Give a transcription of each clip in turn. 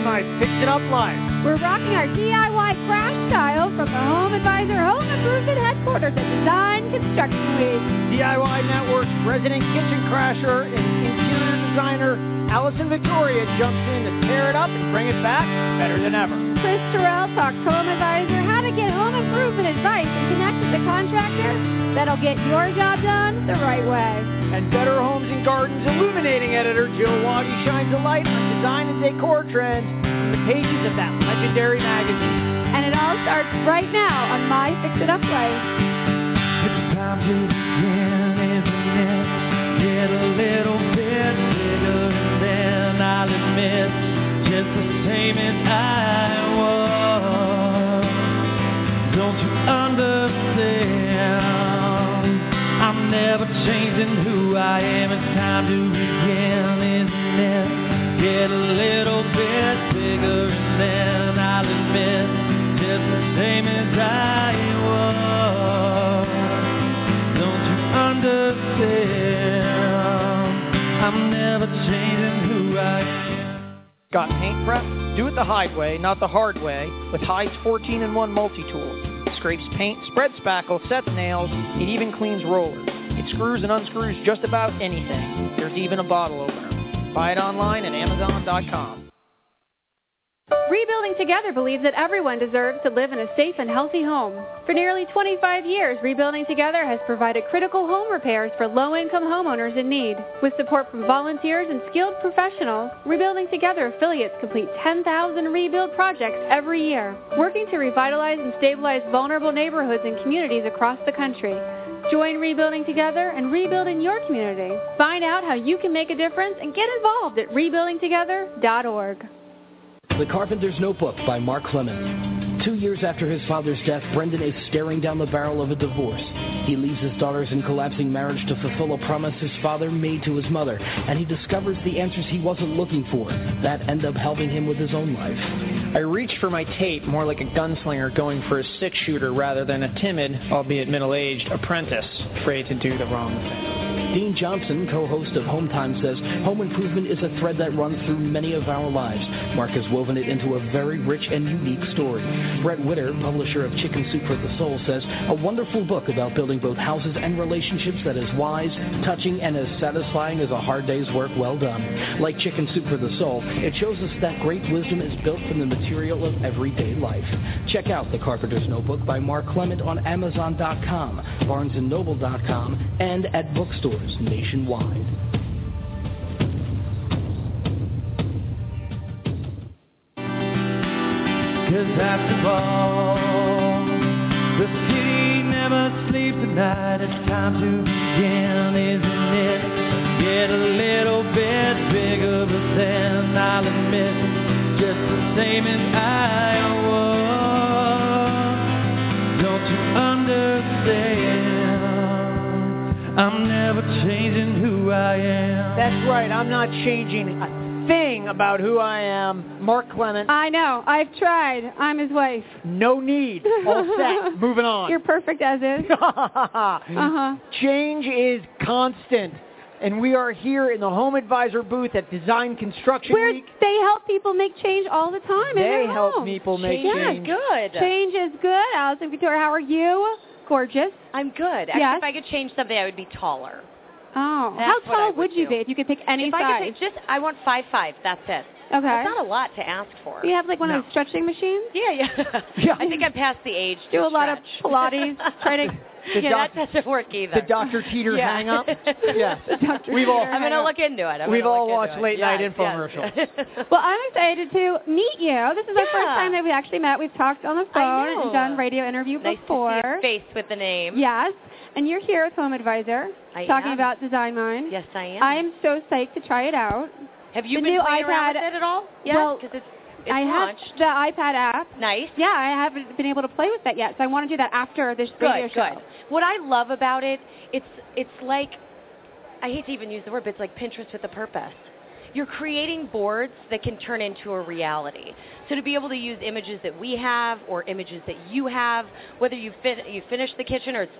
my Fix It Up life. We're rocking our DIY crash style from the Home Advisor Home Improvement Headquarters at Design Construction Week. DIY Network's resident kitchen crasher and interior designer, Allison Victoria, jumps in to tear it up and bring it back better than ever. Chris Terrell talks Home Advisor how to get home improvement advice and connect with the contractor that'll get your job done the right way. And Better Homes and Gardens illuminating editor Jill Waggy shines a light on design and decor trends from the pages of that legendary magazine. And it all starts right now on My Fix It Up Life. It's time to begin, isn't it? Get a little bit bigger than I'll admit. Just the same as I was. Don't you understand? I'm never changing who I am. It's time to begin, isn't it? Get a little bit bigger than I'll admit. Just the same as I was. Don't you understand? I'm never changing who I am. Got paint prep? Do it the Hyde way, not the hard way, with Hyde's 14-in-1 multi-tool. It scrapes paint, spreads spackle, sets nails, it even cleans rollers. It screws and unscrews just about anything. There's even a bottle opener. Buy it online at Amazon.com. Rebuilding Together believes that everyone deserves to live in a safe and healthy home. For nearly 25 years, Rebuilding Together has provided critical home repairs for low-income homeowners in need. With support from volunteers and skilled professionals, Rebuilding Together affiliates complete 10,000 rebuild projects every year, working to revitalize and stabilize vulnerable neighborhoods and communities across the country. Join Rebuilding Together and rebuild in your community. Find out how you can make a difference and get involved at rebuildingtogether.org. The Carpenter's Notebook by Mark Clemens. 2 years after his father's death, Brendan is staring down the barrel of a divorce. He leaves his daughters in collapsing marriage to fulfill a promise his father made to his mother, and he discovers the answers he wasn't looking for that end up helping him with his own life. I reached for my tape more like a gunslinger going for a six-shooter rather than a timid, albeit middle-aged, apprentice afraid to do the wrong thing. Dean Johnson, co-host of Home Time, says home improvement is a thread that runs through many of our lives. Mark has woven it into a very rich and unique story. Brett Witter, publisher of Chicken Soup for the Soul, says a wonderful book about building both houses and relationships that is wise, touching, and as satisfying as a hard day's work well done. Like Chicken Soup for the Soul, it shows us that great wisdom is built from the material of everyday life. Check out The Carpenter's Notebook by Mark Clement on Amazon.com, BarnesandNoble.com, and at bookstores nationwide. Cause after all, the city never sleeps at night. It's time to begin, isn't it? Get a little bit bigger, but then I'll admit, just the same as I was. Don't you understand? I'm never changing who I am. That's right, I'm not changing a thing about who I am. Mark Clement. I know. I've tried. I'm his wife. No need. All set. Moving on. You're perfect as is. Change is constant. And we are here in the Home Advisor booth at Design Construction Week. They help people make change all the time in their help home. people make change. Yeah, good. Change is good. Allison Victoria, how are you? Gorgeous. I'm good. Actually, Yes. if I could change something, I would be taller. Oh. That's How what I tall would would you do. be if you could pick any If size? I could pick I want 5'5". That's it. Okay. That's not a lot to ask for. Do you have like one of those stretching machines? Yeah. I think I'm past the age to Do a lot of stretch. Pilates, try to... That doesn't work either. The Dr. Teeter hang up? Yes. We've all, I'm going to look into it. We've all watched late night infomercials. Well, I'm excited to meet you. This is our first time that we actually met. We've talked on the phone and done radio interview before. Nice to see your face with the name. Yes. And you're here with Home Advisor, talking about Design Mind. Yes, I am. I'm so psyched to try it out. Have you The been new playing around iPad- with it at all? Yeah, Well, because it's I launched. have the iPad app. Nice. Yeah, I haven't been able to play with that yet, so I want to do that after this radio show. Good. What I love about it, it's like, I hate to even use the word, but it's like Pinterest with a purpose. You're creating boards that can turn into a reality. So to be able to use images that we have or images that you have, whether you finished the kitchen or it's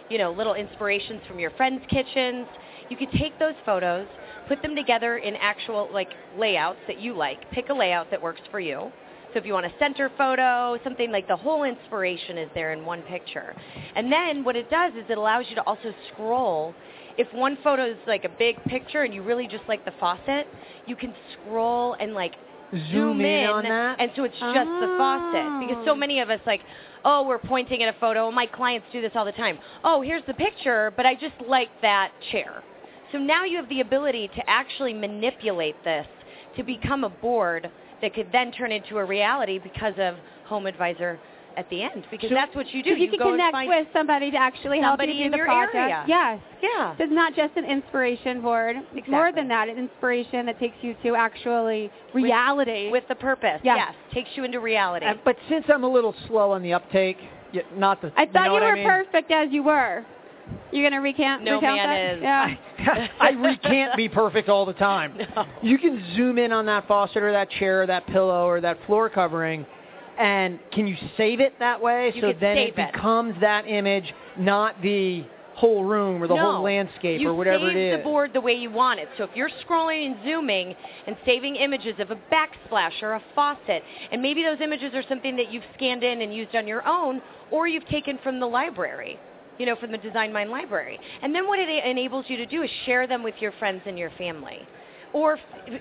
little inspirations from your friends' kitchens. You could take those photos, put them together in actual layouts that you like. Pick a layout that works for you. So if you want a center photo, something like the whole inspiration is there in one picture. And then what it does is it allows you to also scroll. If one photo is like a big picture and you really just like the faucet, you can scroll and zoom in on that. And so it's just the faucet. Because so many of us we're pointing at a photo. My clients do this all the time. Oh, here's the picture, but I just like that chair. So now you have the ability to actually manipulate this to become a board that could then turn into a reality because of Home Advisor at the end. Because that's what you do. You can go connect and find with somebody to actually help you do the project. Area. Yes. Yeah. So it's not just an inspiration board. Exactly. More than that, an inspiration that takes you to actually reality. With the purpose. Yes. Takes you into reality. But since I'm a little slow on the uptake, I thought you were perfect as you were. You're going to recount man that? is. Yeah. I can't be perfect all the time. No. You can zoom in on that faucet or that chair or that pillow or that floor covering, and can you save it that way? You so can then save it becomes that image, not the whole room or the whole landscape or whatever it is. You save the board the way you want it. So if you're scrolling and zooming and saving images of a backsplash or a faucet, and maybe those images are something that you've scanned in and used on your own, or you've taken from the library, from the Design Mind library. And then what it enables you to do is share them with your friends and your family. Or,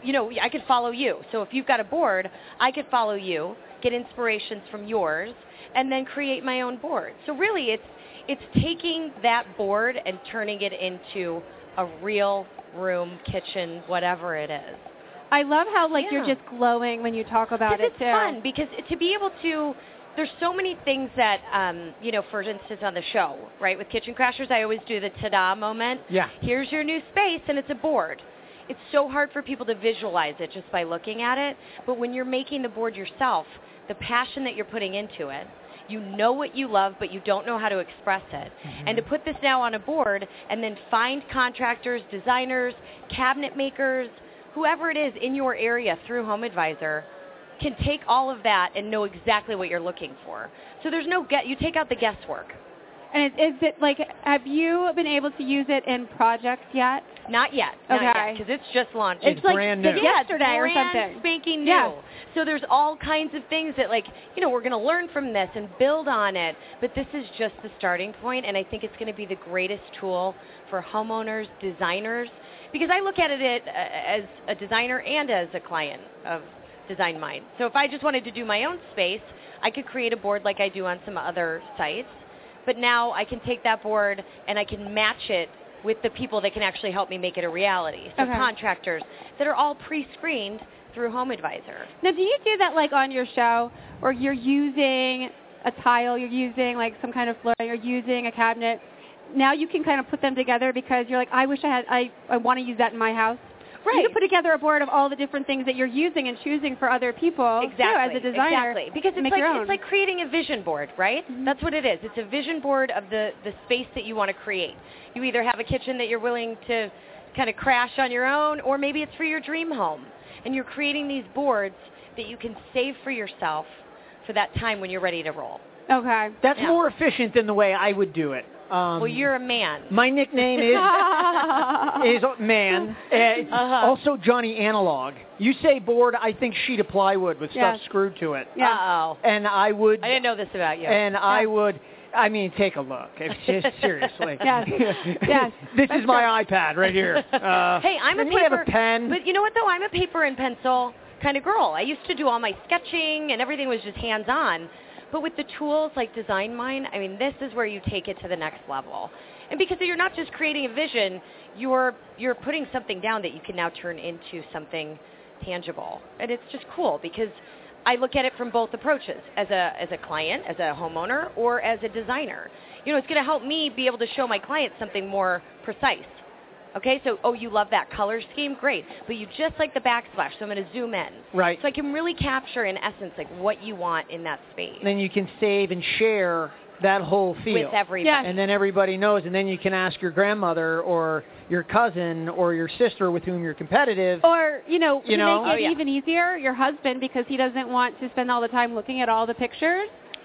I could follow you. So if you've got a board, I could follow you, get inspirations from yours, and then create my own board. So really, it's taking that board and turning it into a real room, kitchen, whatever it is. I love how you're just glowing when you talk about it, too. It's fun because to be able to, there's so many things that, for instance on the show, right, with Kitchen Crashers, I always do the ta-da moment. Yeah. Here's your new space, and it's a board. It's so hard for people to visualize it just by looking at it, but when you're making the board yourself, the passion that you're putting into it, you know what you love, but you don't know how to express it. Mm-hmm. And to put this now on a board and then find contractors, designers, cabinet makers, whoever it is in your area through Home Advisor, can take all of that and know exactly what you're looking for. So there's you take out the guesswork. And is it have you been able to use it in projects yet? Not yet. Okay. Because it's just launched. It's brand new. Yesterday or brand something. Spanking new. Yes. So there's all kinds of things that we're going to learn from this and build on it. But this is just the starting point, and I think it's going to be the greatest tool for homeowners, designers, because I look at it as a designer and as a client of Design Mind. So if I just wanted to do my own space, I could create a board like I do on some other sites. But now I can take that board and I can match it with the people that can actually help me make it a reality. So contractors that are all pre-screened through Home Advisor. Now, do you do that on your show, or you're using a tile, you're using some kind of flooring, you're using a cabinet? Now you can kind of put them together because you're I wish I want to use that in my house. Right. You can put together a board of all the different things that you're using and choosing for other people too, as a designer. Exactly. Because it's like creating a vision board, right? Mm-hmm. That's what it is. It's a vision board of the space that you want to create. You either have a kitchen that you're willing to kind of crash on your own, or maybe it's for your dream home. And you're creating these boards that you can save for yourself for that time when you're ready to roll. Okay. That's more efficient than the way I would do it. Well, you're a man. My nickname is Man. It's also Johnny Analog. You say board, I think sheet of plywood with stuff screwed to it. Yeah. Uh-oh. And I didn't know this about you. And I would, take a look. Seriously. Yes. This is my iPad right here. Hey, I'm a paper. Have a pen. But you know what, though? I'm a paper and pencil kind of girl. I used to do all my sketching, and everything was just hands-on. But with the tools like Design Mind, this is where you take it to the next level. And because you're not just creating a vision, you're putting something down that you can now turn into something tangible. And it's just cool because I look at it from both approaches, as a client, as a homeowner, or as a designer. It's going to help me be able to show my clients something more precise. Okay, so, you love that color scheme? Great. But you just like the backsplash, so I'm going to zoom in. Right. So I can really capture, in essence, what you want in that space. Then you can save and share that whole feel. With everybody. Yes. And then everybody knows, and then you can ask your grandmother or your cousin or your sister with whom you're competitive. Or, to make it even easier, your husband, because he doesn't want to spend all the time looking at all the pictures.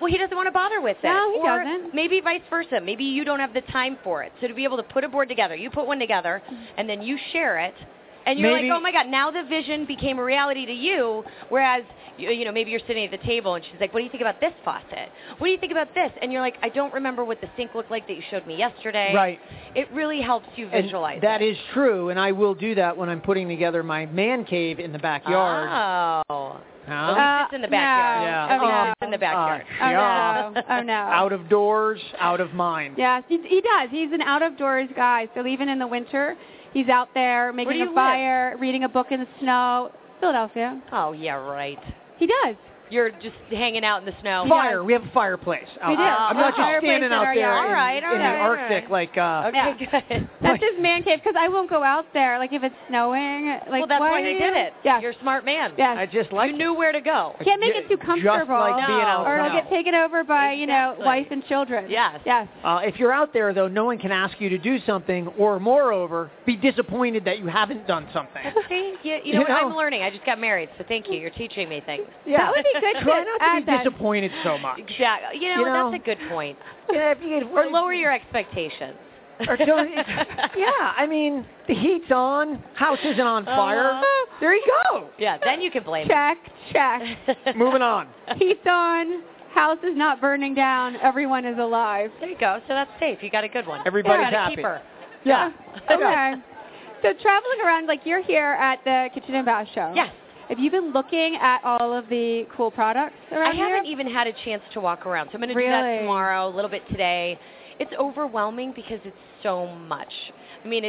Well, he doesn't want to bother with it. No, he or doesn't. Maybe vice versa. Maybe you don't have the time for it. So to be able to put a board together, you put one together, and then you share it, and you're Maybe. like, oh, my God, now the vision became a reality to you, whereas, you know, maybe you're sitting at the table, and she's like, what do you think about this faucet? What do you think about this? And you're like, I don't remember what the sink looked like that you showed me yesterday. Right. It really helps you visualize And that it. is true, and I will do that when I'm putting together my man cave in the backyard. Oh. Huh? It's in the backyard. No. Yeah. Oh, no. It's in the backyard. Oh, no. Out of doors, out of mind. Yes, he does. He's an out-of-doors guy. So even in the winter, he's out there making do a you fire, reading a book in the snow. Philadelphia. Oh, yeah, right. He does. You're just hanging out in the snow. Fire. We have a fireplace. We do. I'm not just Fireplace standing in out our there yard. All right, in the Arctic like. Okay, Yeah. good. That's his man cave because I won't go out there. Like if it's snowing. Like, Well, that's why you did it. Yes. You're a smart man. Yes. I just like You knew where to go. Can't make it too comfortable. Just like being No. or it'll outside. get taken over by, Exactly. wife and children. Yes. Yes. If you're out there, though, no one can ask you to do something, or moreover, be disappointed that you haven't done something. See, you You know what? know? I'm learning. I just got married, so thank you. You're teaching me things. Yeah. That would be good Try to not to add be that. disappointed so much. Exactly. You You know? that's a good point. Yeah, if you Or lower your expectations. Or don't, yeah, I mean, the heat's on, house isn't on fire. There you go. Yeah, then you can blame Check. it. Moving on. Heat's on. House is not burning down. Everyone is alive. There you go. So that's safe. You got a good one. Everybody's You got a happy. keeper. Yeah. Okay. So traveling around, like you're here at the Kitchen and Bath Show. Yes. Have you been looking at all of the cool products around I here? haven't even had a chance to walk around, so I'm going to do that Really? tomorrow, a little bit today. It's overwhelming because it's so much. I mean,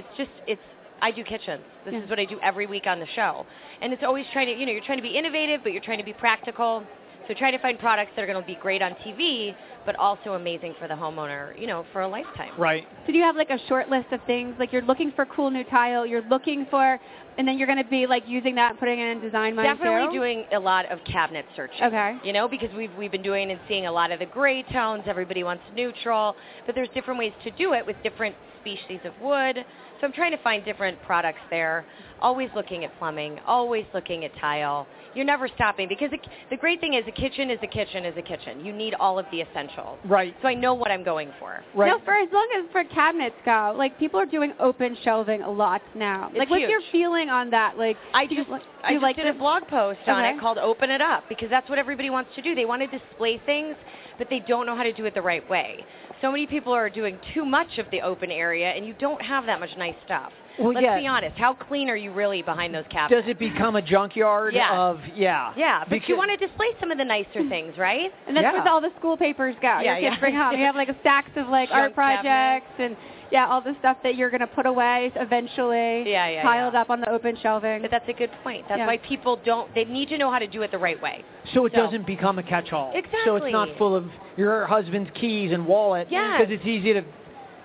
I do kitchens. This is what I do every week on the show. And it's always trying to, you're trying to be innovative, but you're trying to be practical. So trying to find products that are going to be great on TV, but also amazing for the homeowner, for a lifetime. Right. So do you have like a short list of things? Like you're looking for cool new tile, you're looking for, and then you're going to be like using that and putting it in Design Mind Definitely too? doing a lot of cabinet searching. Okay. Because we've been doing and seeing a lot of the gray tones. Everybody wants neutral, but there's different ways to do it with different species of wood. So I'm trying to find different products there. Always looking at plumbing. Always looking at tile. You're never stopping because the great thing is a kitchen is a kitchen is a kitchen. You need all of the essentials. Right. So I know what I'm going for. Right. No, for as long as for cabinets go, like people are doing open shelving a lot now. It's like what's your huge. feeling on that? Like I do just you like did a this? blog post on Okay. it called Open It Up because that's what everybody wants to do. They want to display things, but they don't know how to do it the right way. So many people are doing too much of the open area, and you don't have that much nice stuff. Well, Let's yeah. be honest. How clean are you really behind those cabinets? Does it become a junkyard Yes. of, yeah. Yeah, but you Because- want to display some of the nicer things, right? And that's Yeah. where all the school papers go. Yeah, Your kids yeah. bring home. You have like a stacks of like Junk art projects and all the stuff that you're going to put away eventually. Yeah, piled up on the open shelving. But that's a good point. That's Yeah. why people they need to know how to do it the right way. So it So- doesn't become a catch-all. So Exactly. it's not full of your husband's keys and wallet. Yes. Because it's easy to,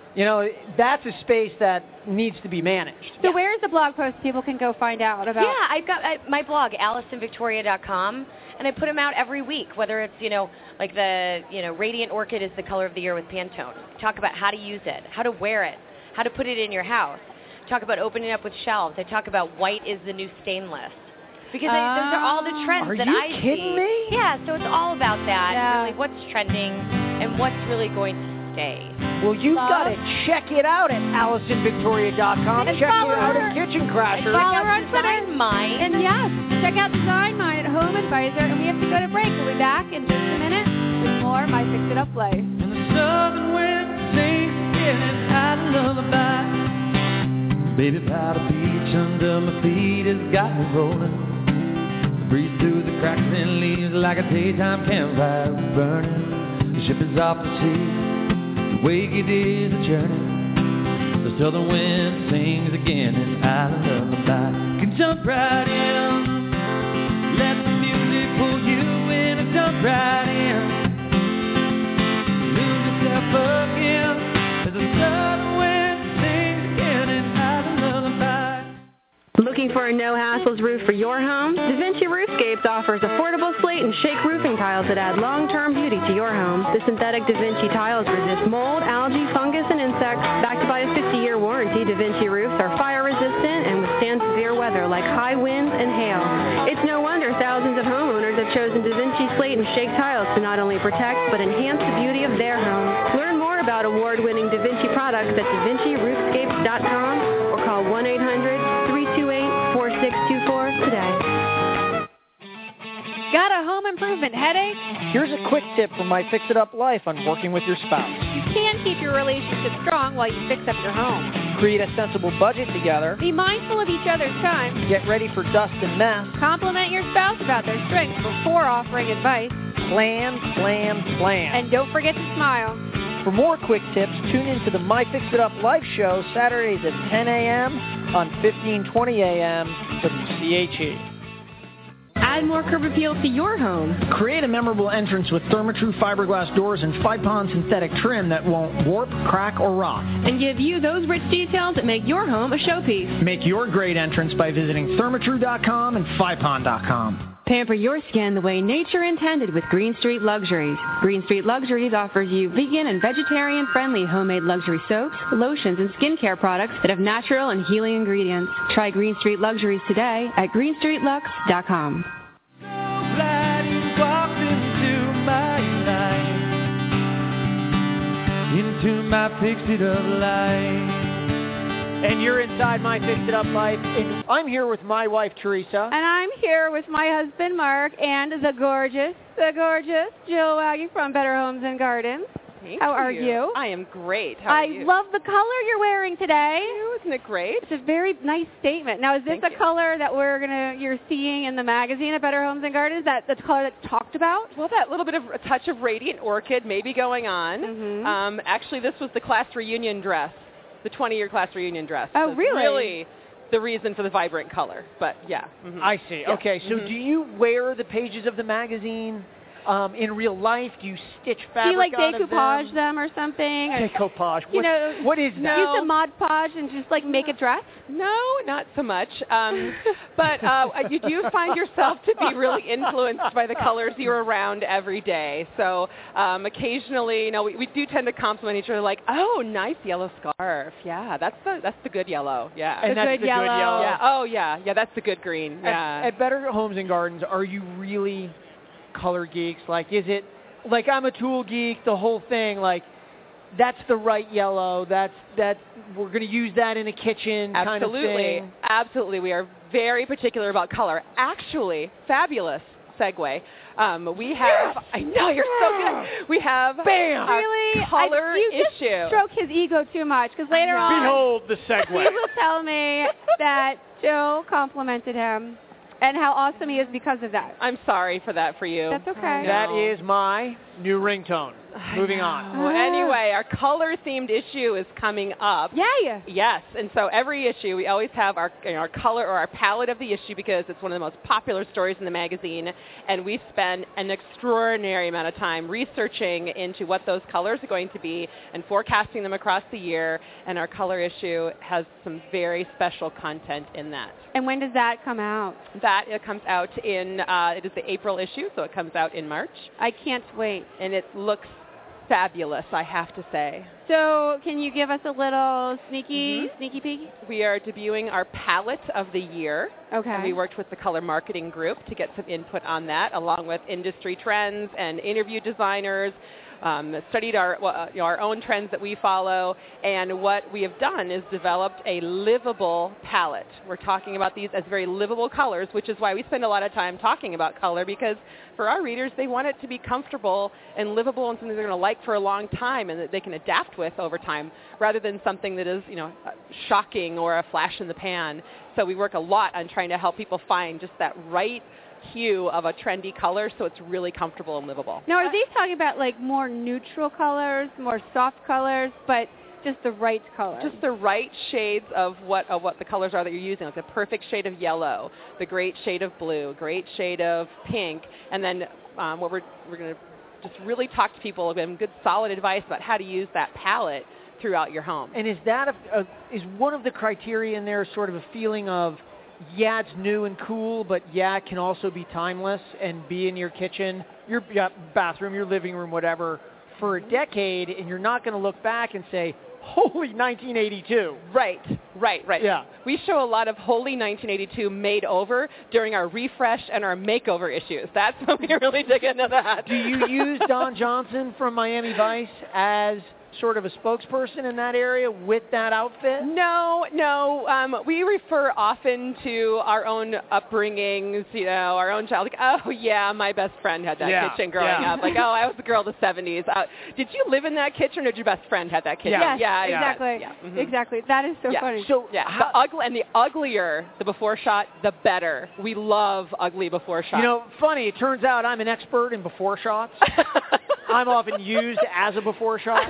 that's a space that needs to be managed. So where's the blog post people can go find out about? Yeah, I've got my blog, AlisonVictoria.com, and I put them out every week, whether it's, like the, Radiant Orchid is the color of the year with Pantone. Talk about how to use it, how to wear it, how to put it in your house. Talk about opening up with shelves. I talk about white is the new stainless. Because those are all the trends Are that you I kidding see. me? Yeah, so it's all about that, Yeah. really what's trending and what's really going to stay. Well, you've Love. got to check it out at AlisonVictoria.com. And Check it follow out her. at Kitchen Crashers. Follow her on Twitter. Design Mind. And yes, check out Design Mind at Home Advisor. And we have to go to break. We'll be back in just a minute with more My Fix It Up Play. And the southern wind sings getting out a lullaby. Baby powder beach under my feet has got me rolling. Breeze through the cracks and leaves like a daytime campfire burning. The ship is off the sea, the wake it is a journey. The southern wind sings again and I lullaby. Can jump right in, let the music pull you in and jump right in. Lose yourself again as the southern wind sings again and I lullaby. Looking for a no-hassles roof for your home? Da Vinci Roofscapes offers affordable slate and shake roofing tiles that add long-term beauty to your home. The synthetic Da Vinci tiles resist mold, algae, fungus, and insects. Backed by a 50-year warranty, Da Vinci roofs are fire-resistant and withstand severe weather like high winds and hail. It's no wonder thousands of homeowners have have chosen Da Vinci Slate and Shake tiles to not only protect but enhance the beauty of their homes. Learn more about award-winning Da Vinci products at DaVinciRoofscapes.com or call 1-800-328-4624 today. Got a home improvement headache? Here's a quick tip from my Fix It Up life on working with your spouse. You can keep your relationship strong while you fix up your home. Create a sensible budget together. Be mindful of each other's time. Get ready for dust and mess. Compliment your spouse about their strengths before offering advice. Plan, plan, plan. And don't forget to smile. For more quick tips, tune into the My Fix It Up live show Saturdays at 10 a.m. on 1520 a.m. WCHE. Add more curb appeal to your home. Create a memorable entrance with Therma-Tru fiberglass doors and 5-pond synthetic trim that won't warp, crack, or rot. And give you those rich details that make your home a showpiece. Make your great entrance by visiting Therma-Tru.com and 5pond.com. Pamper your skin the way nature intended with Green Street Luxuries. Green Street Luxuries offers you vegan and vegetarian-friendly homemade luxury soaps, lotions, and skincare products that have natural and healing ingredients. Try Green Street Luxuries today at greenstreetlux.com. Glad you walked into my life, into my fix-it-up life. And you're inside My Fix It Up life. And I'm here with my wife, Teresa. And I'm here with my husband, Mark, and the gorgeous Jill Waggy from Better Homes and Gardens. How are you? I am great. How are you? I love the color you're wearing today. Isn't it great? It's a very nice statement. Now, is this a color that you're seeing in the magazine at Better Homes and Gardens? That's the color that's talked about? Well, that little bit of a touch of radiant orchid may be going on. Mm-hmm. Actually, this was the class reunion dress, the 20-year class reunion dress. Oh, so really? Really the reason for the vibrant color. But, yeah. Mm-hmm. I see. Yeah. Okay, so do you wear the pages of the magazine in real life? Do you stitch fabric Do you out of decoupage them or something? Decoupage. You know, what is that? Use a Mod Podge and just make a dress? No, not so much. But you do find yourself to be really influenced by the colors you're around every day. So occasionally, we do tend to compliment each other, like, oh, nice yellow scarf. Yeah, that's the good yellow. Yeah, And that's the good yellow. Yeah. Oh, yeah. Yeah, that's the good green. Yeah. At Better Homes and Gardens, are you really color geeks? Like, is it like I'm a tool geek, the whole thing, like that's the right yellow, that's we're going to use that in a kitchen kind of thing? Absolutely. We are very particular about color. Actually, fabulous segue. We have, I know, you're so good. We have really? color you issue. Just stroke his ego too much, because later on, behold the segue. He will tell me that Jill complimented him and how awesome he is because of that. I'm sorry for that for you. That's okay. That is my new ringtone. Moving on. Well, anyway, our color-themed issue is coming up. Yay! Yes, and so every issue we always have our color or our palette of the issue because it's one of the most popular stories in the magazine, and we spend an extraordinary amount of time researching into what those colors are going to be and forecasting them across the year, and our color issue has some very special content in that. And when does that come out? It comes out in, it is the April issue, so it comes out in March. I can't wait. And it looks fabulous, I have to say. So can you give us a little sneaky peek? We are debuting our palette of the year. Okay. And we worked with the Color Marketing Group to get some input on that, along with industry trends and interview designers. Studied our own trends that we follow, and what we have done is developed a livable palette. We're talking about these as very livable colors, which is why we spend a lot of time talking about color, because for our readers, they want it to be comfortable and livable and something they're going to like for a long time and that they can adapt with over time, rather than something that is, shocking or a flash in the pan. So we work a lot on trying to help people find just that right hue of a trendy color so it's really comfortable and livable. Now, are these talking about more neutral colors, more soft colors, but just the right color? Just the right shades of what the colors are that you're using, like the perfect shade of yellow, the great shade of blue, great shade of pink, and then what we're going to just really talk to people, give them good solid advice about how to use that palette throughout your home. And is that is one of the criteria in there sort of a feeling of, yeah, it's new and cool, but yeah, it can also be timeless and be in your kitchen, your bathroom, your living room, whatever, for a decade, and you're not going to look back and say, holy 1982. Right. Yeah. We show a lot of holy 1982 made over during our refresh and our makeover issues. That's when we really dig into that. Do you use Don Johnson from Miami Vice as sort of a spokesperson in that area with that outfit? No. We refer often to our own upbringings, our own child. Like, oh, yeah, my best friend had that kitchen growing up. Like, oh, I was the girl of the 70s. Did you live in that kitchen, or did your best friend have that kitchen? Yes, Yeah, exactly. Yeah. Mm-hmm. Exactly. That is so funny. So the uglier the before shot, the better. We love ugly before shots. Funny, it turns out I'm an expert in before shots. I'm often used as a before shot.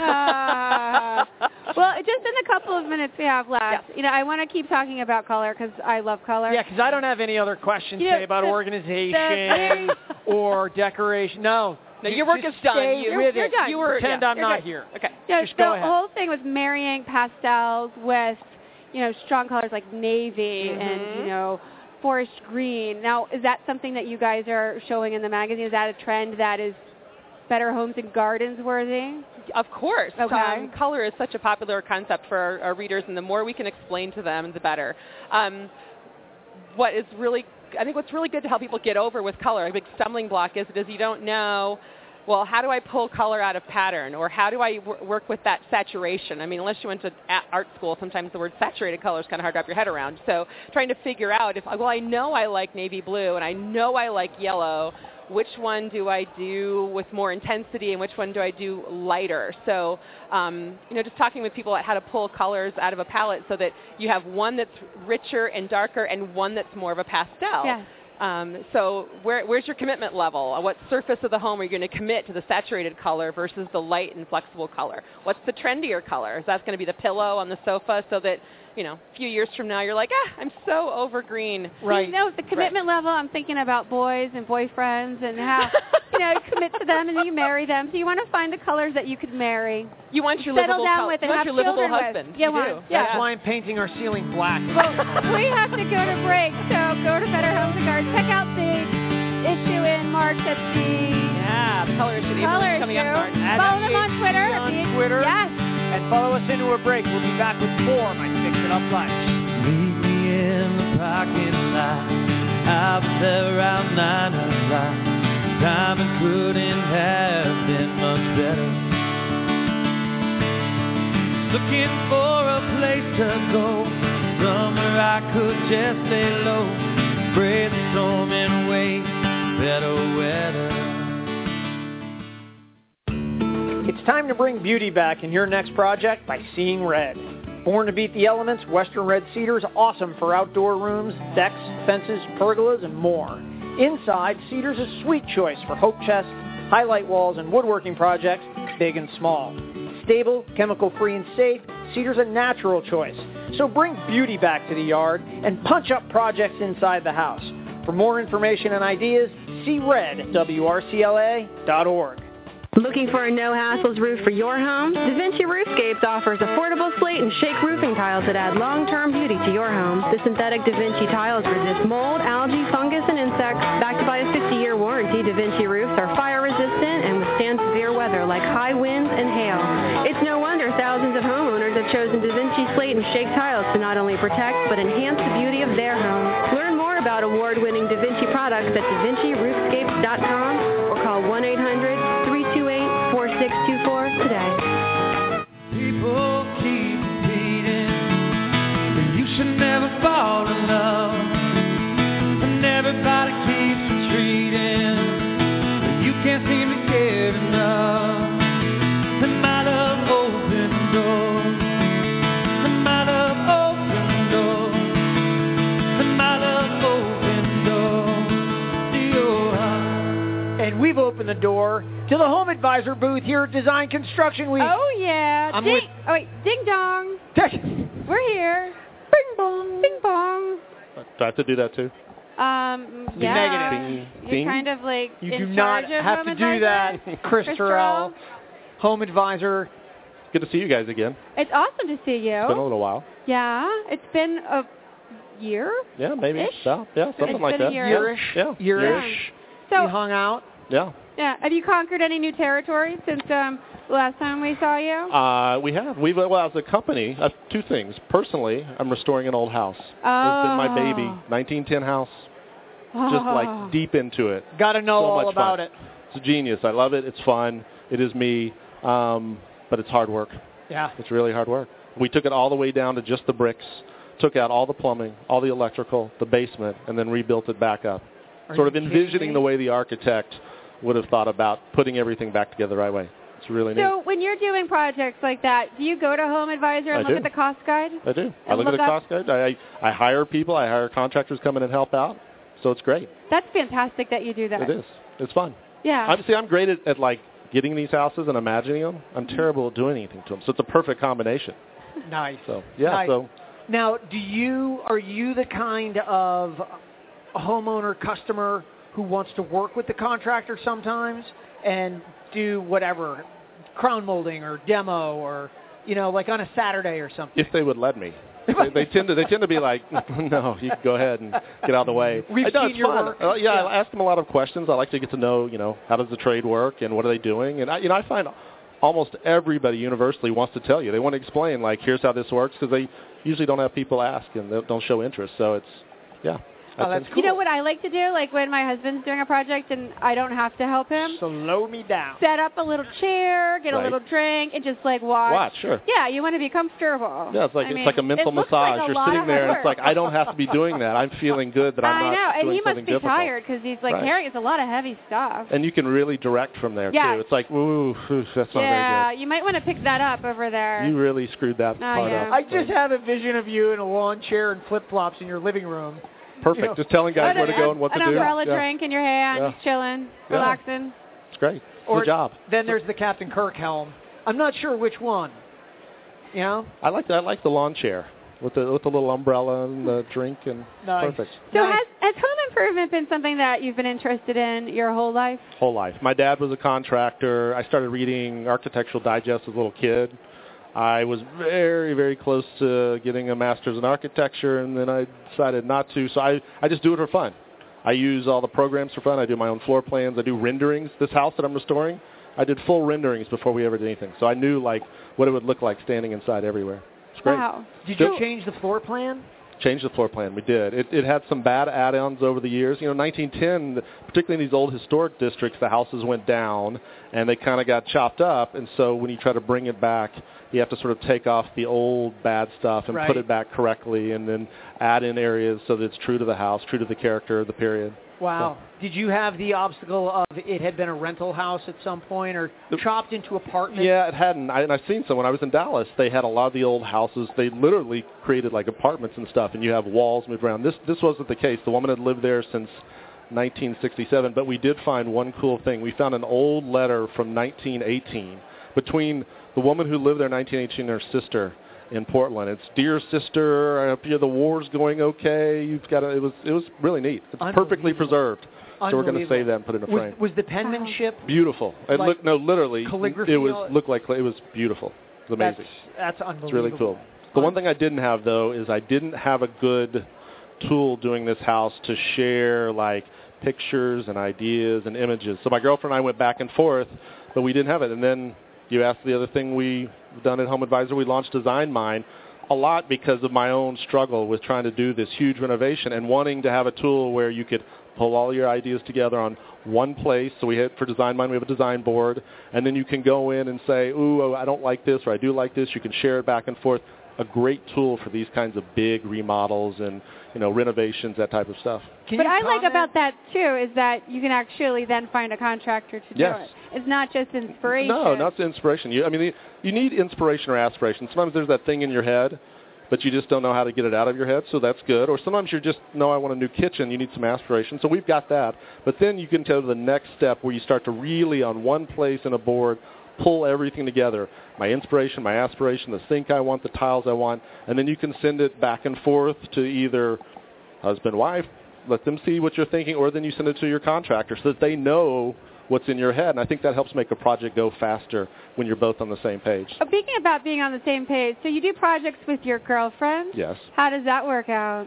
Well, just in the couple of minutes we have left, I want to keep talking about color because I love color. Yeah, because I don't have any other questions about organization or decoration. No, your work is done. You're done. You pretend I'm not here. Okay. Just go ahead. The whole thing was marrying pastels with, strong colors like navy and, forest green. Now, is that something that you guys are showing in the magazine? Is that a trend that is Better Homes and Gardens worthy? Of course. Okay. Color is such a popular concept for our readers, and the more we can explain to them, the better. I think what's really good to help people get over with color, a big stumbling block is you don't know, well, how do I pull color out of pattern, or how do I work with that saturation? I mean, unless you went to art school, sometimes the word saturated color is kind of hard to wrap your head around. So trying to figure out I know I like navy blue, and I know I like yellow, which one do I do with more intensity and which one do I do lighter? So, just talking with people about how to pull colors out of a palette so that you have one that's richer and darker and one that's more of a pastel. Yeah. So where's your commitment level? What surface of the home are you going to commit to the saturated color versus the light and flexible color? What's the trendier color? Is that going to be the pillow on the sofa so that, a few years from now you're like, I'm so over green. Right. The commitment level, I'm thinking about boys and boyfriends and how, you commit to them and you marry them. So you want to find the colors that you could marry. You want your settle livable down with and have your livable children husband. with. You do. That's why I'm painting our ceiling black. Well, we have to go to break, so go to Better Homes and Gardens. Check out the issue in March at the color issue. Color coming up March. Follow them on Twitter. Yes. And follow us into a break. We'll be back with more of My Fix It Up Life. Meet me in the parking lot. I'll be there around 9 o'clock. Timing couldn't have been much better. Looking for a place to go, somewhere I could just lay low, brave the storm and wait better weather. It's time to bring beauty back in your next project by Seeing Red. Born to beat the elements, Western Red Cedar is awesome for outdoor rooms, decks, fences, pergolas, and more. Inside, Cedar's a sweet choice for hope chests, highlight walls, and woodworking projects, big and small. Stable, chemical-free, and safe, Cedar's a natural choice. So bring beauty back to the yard and punch up projects inside the house. For more information and ideas, see red at WRCLA.org. Looking for a no-hassles roof for your home? DaVinci Roofscapes offers affordable slate and shake roofing tiles that add long-term beauty to your home. The synthetic DaVinci tiles resist mold, algae, fungus, and insects. Backed by a 50-year warranty, DaVinci roofs are fire-resistant and withstand severe weather like high winds and hail. It's no wonder thousands of homeowners have chosen DaVinci slate and shake tiles to not only protect but enhance the beauty of their homes. Learn more about award-winning DaVinci products at DaVinciRoofscapes.com or call 1-800-328-4624 today. People keep repeating that you should never fall in love, and everybody keeps retreating, but you can't seem to get enough. And my love open doors, and my love open doors, and my love open doors to your heart. And we've opened the door to the Home Advisor booth here at Design Construction Week. Oh, yeah. Ding dong. We're here. Bing bong. Bing bong. Do I have to do that too? Yeah. Negative. You're kind of like you in do not charge of have Home to Advisor? do that, Chris Terrell, Home Advisor. Good to see you guys again. It's awesome to see you. It's been a little while. Yeah. It's been a year? Yeah, maybe. Ish? Yeah, something It's like been a that. year. Yearish. So we hung out. Yeah. Yeah. Have you conquered any new territory since last time we saw you? We have. Well, as a company, two things. Personally, I'm restoring an old house. Oh. It's been my baby, 1910 house. Just like deep into it. Got to know so all much about fun. it. It's a genius. I love it. It's fun. It is me. But it's hard work. Yeah. It's really hard work. We took it all the way down to just the bricks, took out all the plumbing, all the electrical, the basement, and then rebuilt it back up. Sort of envisioning the way the architect would have thought about putting everything back together the right way. It's really neat. So when you're doing projects like that, do you go to Home Advisor and look at the cost guide? I do. I look at the cost guide. I hire people. I hire contractors come in and help out. So it's great. That's fantastic that you do that. It is. It's fun. Yeah. I'm great at like getting these houses and imagining them. I'm terrible at doing anything to them. So it's a perfect combination. Nice. So yeah. Nice. So now, are you the kind of homeowner customer who wants to work with the contractor sometimes and do whatever, crown molding or demo or like on a Saturday or something? If they would let me. They tend to be like, no, you can go ahead and get out of the way. We've seen your work. I ask them a lot of questions. I like to get to know, how does the trade work and what are they doing? And I find almost everybody universally wants to tell you. They want to explain, like, here's how this works, because they usually don't have people ask and they don't show interest. So it's, yeah. That's cool. You know what I like to do? Like when my husband's doing a project and I don't have to help him? Slow me down. Set up a little chair, get a little drink, and just like watch. Watch, sure. Yeah, you want to be comfortable. Yeah, it's like a mental massage. You're sitting there and it's like, I don't have to be doing that. I'm feeling good that I'm not doing something difficult. I know, and he must be tired because he's like carrying a lot of heavy stuff. And you can really direct from there, too. It's like, ooh, that's not very good. Yeah, you might want to pick that up over there. You really screwed that part up. I just have a vision of you in a lawn chair and flip-flops in your living room. Perfect. Just telling guys where to go and what to do. An umbrella drink in your hand, chilling, relaxing. It's great. It's a job. Then there's the Captain Kirk helm. I'm not sure which one. I like the lawn chair with the little umbrella and the drink and perfect. So has home improvement been something that you've been interested in your whole life? Whole life. My dad was a contractor. I started reading Architectural Digest as a little kid. I was very, very close to getting a master's in architecture, and then I decided not to. So I just do it for fun. I use all the programs for fun. I do my own floor plans. I do renderings. This house that I'm restoring, I did full renderings before we ever did anything. So I knew what it would look like standing inside everywhere. It's great. Wow. Did you change the floor plan? Changed the floor plan. We did. It had some bad add-ons over the years. 1910, particularly in these old historic districts, the houses went down and they kind of got chopped up. And so when you try to bring it back, you have to sort of take off the old bad stuff and put it back correctly and then add in areas so that it's true to the house, true to the character of the period. Wow. So, did you have the obstacle of it had been a rental house at some point or chopped into apartments? Yeah, it hadn't. I've seen some. When I was in Dallas, they had a lot of the old houses. They literally created like apartments and stuff, and you have walls moved around. This wasn't the case. The woman had lived there since 1967, but we did find one cool thing. We found an old letter from 1918 between the woman who lived there in 1918 and her sister in Portland. It's, dear sister, I hope the war's going okay. You've got to. It was really neat. It's perfectly preserved. So we're going to save that and put it in a frame. Was the penmanship beautiful? It looked literally calligraphy. It was beautiful. It was amazing. That's unbelievable. It's really cool. The one thing I didn't have though is I didn't have a good tool doing this house to share like pictures and ideas and images. So my girlfriend and I went back and forth, but we didn't have it. And then you asked the other thing we've done at Home Advisor. We launched Design Mind a lot because of my own struggle with trying to do this huge renovation and wanting to have a tool where you could pull all your ideas together on one place. So for Design Mind, we have a design board, and then you can go in and say, ooh, I don't like this, or I do like this. You can share it back and forth. A great tool for these kinds of big remodels and renovations, that type of stuff. What I like about that, too, is that you can actually then find a contractor to do it. It's not just inspiration. No, not inspiration. You need inspiration or aspiration. Sometimes there's that thing in your head, but you just don't know how to get it out of your head, so that's good. Or sometimes you just know I want a new kitchen. You need some aspiration. So we've got that. But then you can go to the next step where you start to really, on one place in a board, pull everything together, my inspiration, my aspiration, the sink I want, the tiles I want, and then you can send it back and forth to either husband, wife, let them see what you're thinking, or then you send it to your contractor so that they know what's in your head. And I think that helps make a project go faster when you're both on the same page. Speaking about being on the same page, so you do projects with your girlfriend? Yes. How does that work out?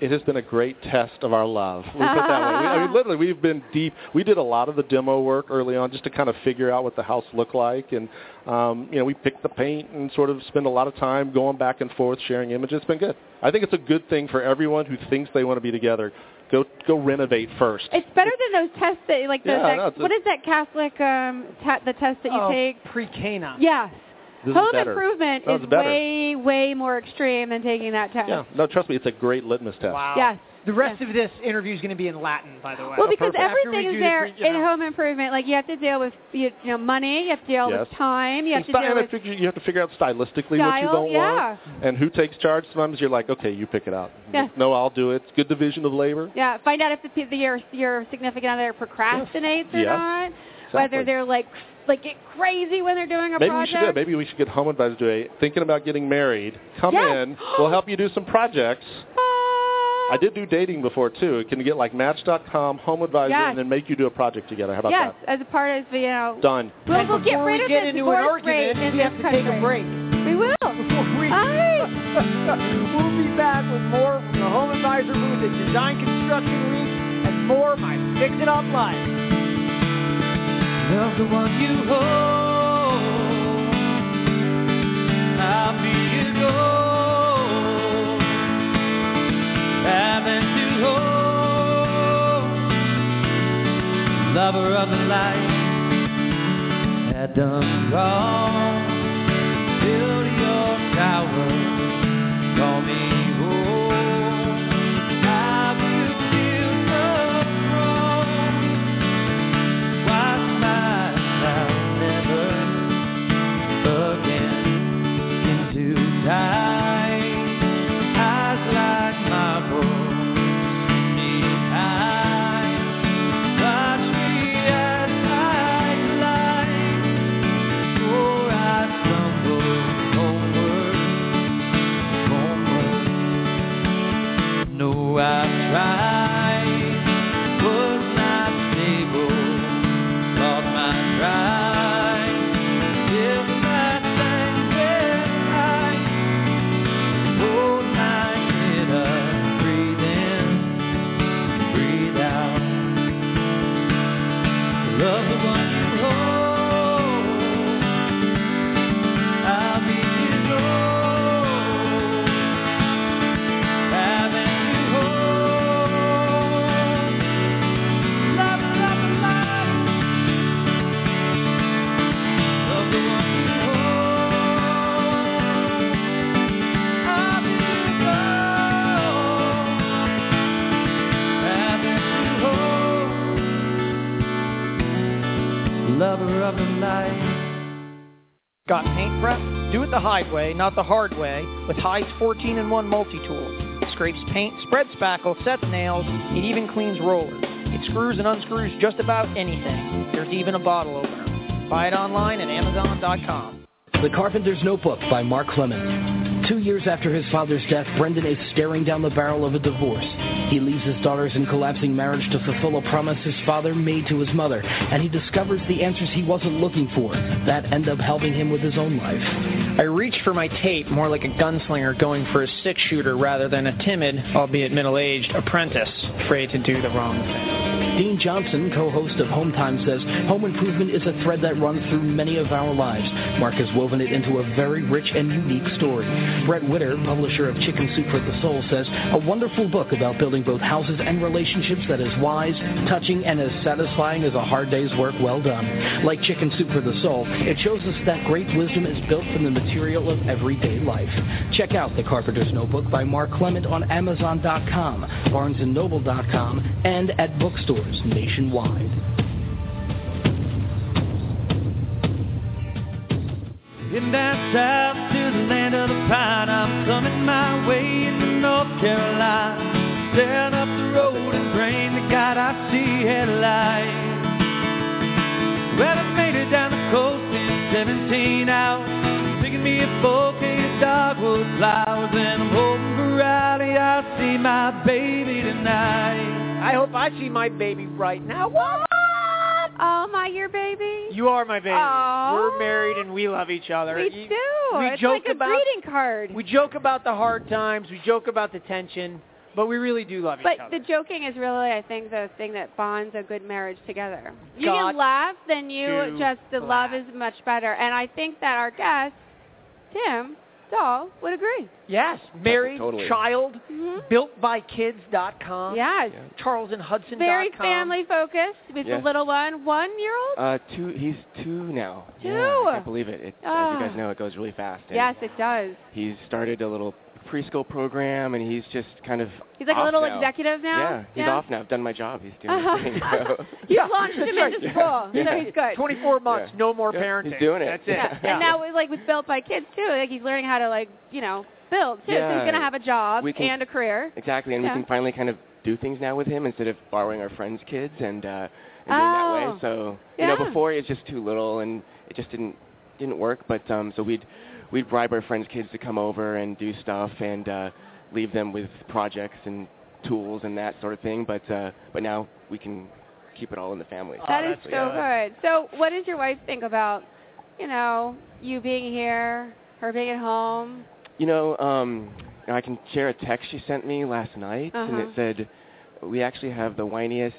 It has been a great test of our love. We put it that way. Literally, we've been deep. We did a lot of the demo work early on just to kind of figure out what the house looked like. And, we picked the paint and sort of spend a lot of time going back and forth, sharing images. It's been good. I think it's a good thing for everyone who thinks they want to be together. Go renovate first. It's better than those tests that, like, what is that Catholic, the test that you take? Pre-Cana. Yes. Home better. improvement is way, way more extreme than taking that test. Yeah, no, trust me, it's a great litmus test. Wow. Yes. The rest of this interview is going to be in Latin, by the way. Well, because everything is there in home improvement. Like, you have to deal with money, you have to deal with time, you have to deal with you have to figure out stylistically what you don't want, and who takes charge. Sometimes you're like, okay, you pick it out. Yes. No, I'll do it. It's good division of labor. Yeah, find out if your significant other procrastinates or not. Exactly. Whether they're like get crazy when they're doing a project. Maybe we should get Home Advisor to do a thinking about getting married. Come in. We'll help you do some projects. I did do dating before, too. It can get like Match.com, Home Advisor, and then make you do a project together. How about that? Yes, as a part of Done. We'll get rid of the divorce rate in this country. We have to take a break. We will. We'll be back with more from the Home Advisor booth at Design Construction Week and more My Fix It Up Life. Love the one you hold. I'll be your goal. Having to hold. Lover of the light. Had done wrong. Build your tower. Call me home. I will feel the wrong. Watch myself never again into time. Eyes like marble behind. Watch me as I glide. Before I stumble homeward. No, I've tried. Was not stable. Lost my pride. If my things were right, hold my head up, breathe in, breathe out. Love the one you hold. I'll be his own. Having to hold. Love the light. Love the one you hold. I'll be his own. Having to hold. Lover of the light. Got paint prep? Do it the Hyde way, not the hard way, with Hyde's 14-in-1 multi-tool. It scrapes paint, spreads spackle, sets nails, it even cleans rollers. It screws and unscrews just about anything. There's even a bottle opener. Buy it online at Amazon.com. The Carpenter's Notebook by Mark Clemens. 2 years after his father's death, Brendan is staring down the barrel of a divorce. He leaves his daughters in collapsing marriage to fulfill a promise his father made to his mother, and he discovers the answers he wasn't looking for that end up helping him with his own life. I reached for my tape more like a gunslinger going for a six-shooter rather than a timid, albeit middle-aged, apprentice afraid to do the wrong thing. Dean Johnson, co-host of Home Time, says home improvement is a thread that runs through many of our lives. Mark has woven it into a very rich and unique story. Brett Witter, publisher of Chicken Soup for the Soul, says a wonderful book about building both houses and relationships that is wise, touching, and as satisfying as a hard day's work well done. Like Chicken Soup for the Soul, it shows us that great wisdom is built from the material of everyday life. Check out The Carpenter's Notebook by Mark Clement on Amazon.com, BarnesandNoble.com, and at bookstores nationwide. Heading down south to the land of the pine, I'm coming my way into North Carolina. Staring up the road and praying to God I see headlights. Well, I made it down the coast in 17 hours, picking me a bouquet of dogwood flowers, and I'm hoping for Rowdy I'll see my baby tonight. I hope I see my baby right now. What? Oh, my, your baby? You are my baby. Aww. We're married and we love each other. We do. It's like a greeting card. We joke about the hard times. We joke about the tension. But we really do love each But other. the joking is really, I think, the thing that bonds a good marriage together. You Got can laugh, then the laugh. love is much better. And I think that our guest, Tim Dahl, would agree. Yes, married, Totally. child, builtbykids.com. Yes. CharlesandHudson.com. Very family focused with the Yes. little one, 1-year-old. He's 2 now. 2. Yeah, I can't believe it. As Ah. you guys know, it goes really fast. And Yes, it does. He's started a little preschool program, and he's just kind of He's like a off little now. executive now. Yeah, he's off now. I've done my job. He's doing his thing. So. You launched him into school, so he's good. 24 months, no more parenting. He's doing it. That's it. Yeah. Yeah. And now, with Built by Kids too, like he's learning how to build too. So Yeah. he's gonna have a job We can- and a career. Exactly, and Yeah. we can finally kind of do things now with him instead of borrowing our friends' kids and doing Oh. that way. So Yeah. before it's just too little, and it just didn't work. But so we'd bribe our friends' kids to come over and do stuff and leave them with projects and tools and that sort of thing. But now we can keep it all in the family. That is So, so good. So what does your wife think about, you being here, her being at home? I can share a text she sent me last night, and it said, "We actually have the whiniest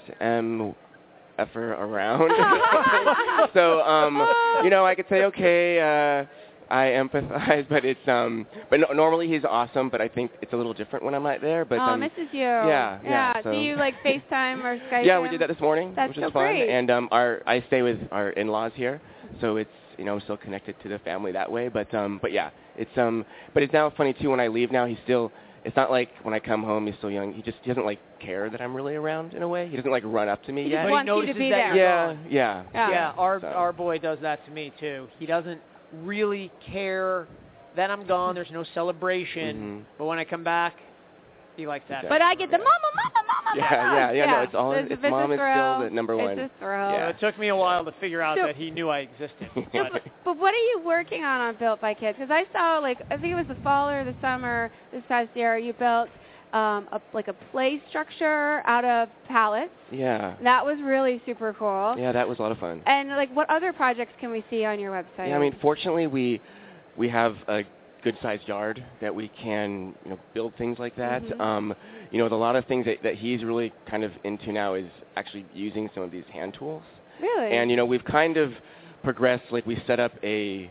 effer around." So, I could say, okay, I empathize, but it's normally he's awesome, but I think it's a little different when I'm not there. But misses you. Yeah. Do you FaceTime or Skype? Yeah, him? we did that this morning, That's which is so fun. great. And I stay with our in-laws here, so it's I'm still connected to the family that way. But yeah, it's now funny too when I leave now. It's not like when I come home he's still young. He doesn't care that I'm really around in a way. He doesn't run up to me He yet. just wants you to be there. Yeah. Yeah, our boy does that to me too. He doesn't really care that I'm gone. There's no celebration. But when I come back, he likes that. But I get the mama. Yeah. No, it's all. It's mom is still the number one. It's a thrill. Yeah, it took me a while to figure out that he knew I existed. But what are you working on Built by Kids? Because I saw, I think it was the fall or the summer this past year, you built a play structure out of pallets. Yeah. That was really super cool. Yeah, that was a lot of fun. And what other projects can we see on your website? Yeah, fortunately we have a good-sized yard that we can build things like that. A lot of things that he's really kind of into now is actually using some of these hand tools. Really? And we've kind of progressed. We set up a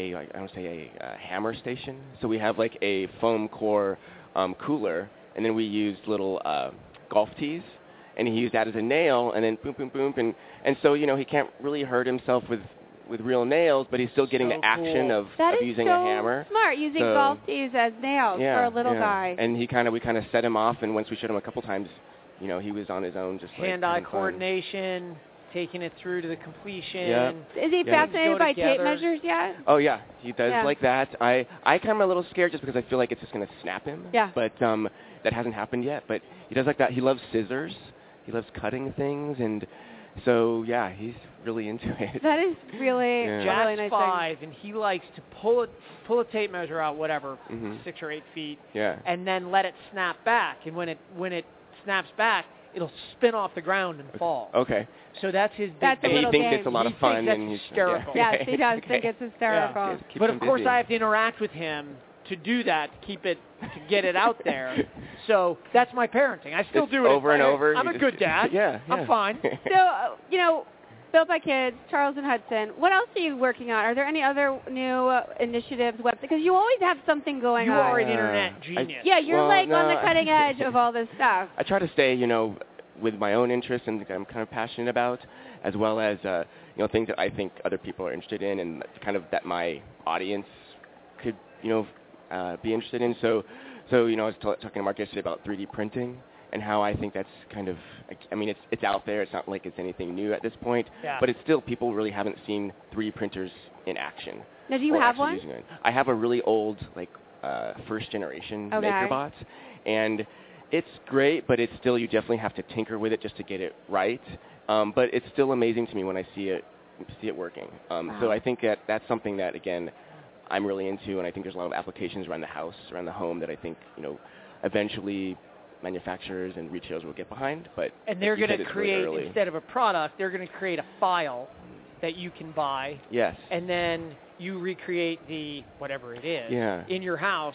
hammer station. So we have a foam core cooler, and then we used little golf tees, and he used that as a nail, and then boom, boom, boom, and so he can't really hurt himself with real nails, but he's still getting the action of using a hammer. Smart, using golf tees as nails for a little guy. And we kind of set him off, and once we showed him a couple times, he was on his own, just hand-eye coordination, taking it through to the completion. Yep. Is he fascinated by tape measures yet? Oh yeah, he does like that. I kind of am a little scared just because I feel like it's just going to snap him. Yeah. But that hasn't happened yet. But he does like that. He loves scissors. He loves cutting things, and so yeah, he's really into it. That is really Jack's really nice 5, and he likes to pull a tape measure out, 6 or 8 feet, and then let it snap back. And when it snaps back, it'll spin off the ground and fall. Okay. So that's his big That's a and he little thinks game. it's a lot of He fun, thinks and that's he's hysterical. Yes, he does think it's hysterical. Yeah. But of course, busy. I have to interact with him to do that, to get it out there. So that's my parenting. I still do it over and over. I'm a good dad. Yeah. I'm fine. So, Built by Kids, Charles and Hudson. What else are you working on? Are there any other new initiatives, websites? Because you always have something going on. You are an internet genius. You're on the cutting edge of all this stuff. I try to stay, with my own interests and I'm kind of passionate about, as well as things that I think other people are interested in, and kind of that my audience could be interested in. So I was talking to Mark yesterday about 3D printing and how I think that's kind of, it's out there. It's not like it's anything new at this point, but it's still, people really haven't seen 3D printers in action. Now, do you have one? I have a really old, first generation MakerBot, and it's great, but it's still, you definitely have to tinker with it just to get it right. But it's still amazing to me when I see it working. So I think that's something that, again, I'm really into, and I think there's a lot of applications around the house, around the home that I think, eventually manufacturers and retailers will get behind. And they're going to create, really instead of a product, they're going to create a file that you can buy. Yes. And then you recreate the whatever it is in your house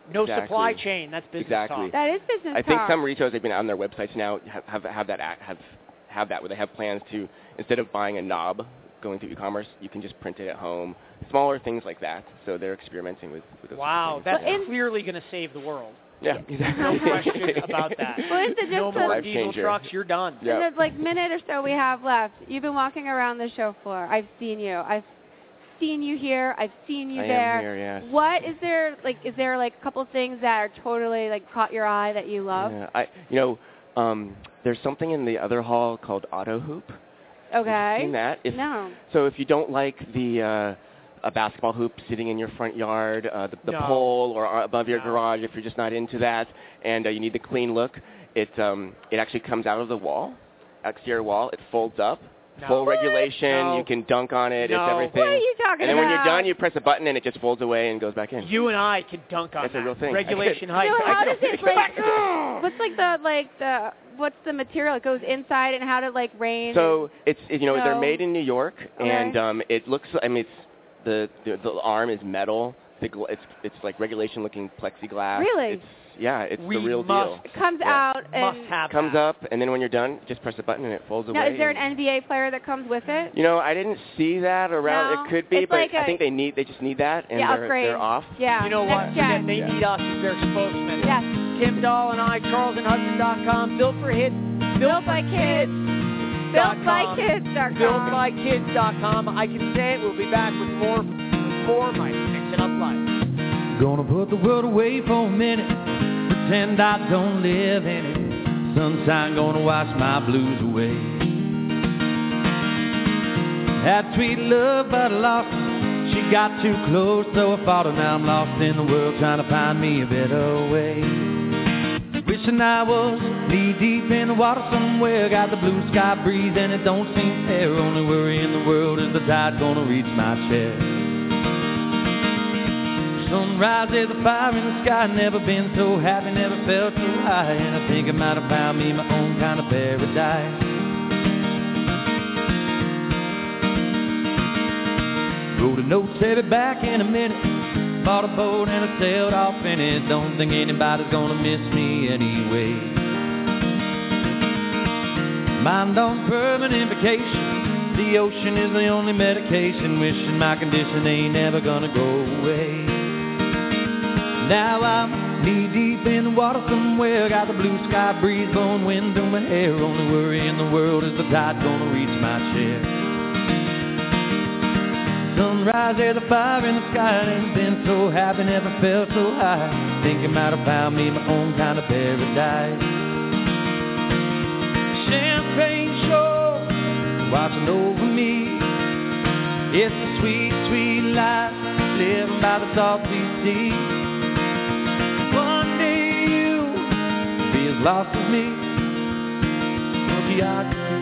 No Exactly. supply chain. That's business Exactly. talk. That is business I think talk. some retailers have been on their websites now have that where they have plans to, instead of buying a knob going through e-commerce, you can just print it at home. Smaller things like that. So they're experimenting with those Wow, things. that's clearly going to save the world. Yeah, exactly. No question about that. Well, it's No just more Life diesel changer. trucks. You're done. Yep. In the minute or so we have left, you've been walking around the show floor. I've seen you. I've seen you here. I've seen you I there. am here, yes. What is there like? Is there like a couple of things that are totally like caught your eye that you love? Yeah, there's something in the other hall called Auto Hoop. Okay. Have you seen that? No. So if you don't like a basketball hoop sitting in your front yard, the No. pole or above your No. garage, if you're just not into that, and you need the clean look, it actually comes out of the wall, exterior wall. It folds up. No. Full regulation. No. You can dunk on it. No. It's everything. What are you talking And then when you're about? done, you press a button and it just folds away and goes back in. You and I can dunk on That's a that. real thing. Regulation height. So how does it like? What's the what's the material? It goes inside, and how did like rain? So they're No. made in New York, Okay. and it looks. I mean, it's the arm is metal. It's like regulation looking plexiglass. Really? It's We the real must deal. It comes out and Must have Comes that. up, and then when you're done, just press a button and it folds now away. is there an and- NBA player that comes with it? I didn't see that around. No? It could be, It's but like I think they just need that, and Yeah, they're upgrade. off. Yeah. You know what? Next gen. They need us as their spokesman. Yes. Tim Dahl and I, CharlesandHudson.com, built for hits, Built by kids. BuiltByKids.com. BuiltByKids.com. I can say it. We'll be back with more my Mixing Up Life. Gonna put the world away for a minute, pretend I don't live in it. Sunshine gonna wash my blues away. Had sweet love but I lost her. She got too close, so I fought her. Now I'm lost in the world trying to find me a better way. Wishing I was knee deep in the water somewhere. Got the blue sky breeze and it don't seem fair. Only worry in the world is the tide gonna reach my chest. Sunrise, there's a fire in the sky. Never been so happy, never felt so high. And I think I might have found me my own kind of paradise. Wrote a note, said it back in a minute. Bought a boat and I sailed off in it. Don't think anybody's gonna miss me anyway. Mind on permanent vacation. The ocean is the only medication. Wishing my condition ain't never gonna go away. Now I'm knee deep in the water somewhere. Got the blue sky breeze blowing wind through my hair. Only worry in the world is the tide gonna reach my chest. Sunrise, there's a fire in the sky. Ain't been so happy, never felt so high. Think I might have found me my own kind of paradise. Champagne shore watching over me. It's a sweet, sweet life, living by the salty sea. One day you'll be as lost as me. Your geography.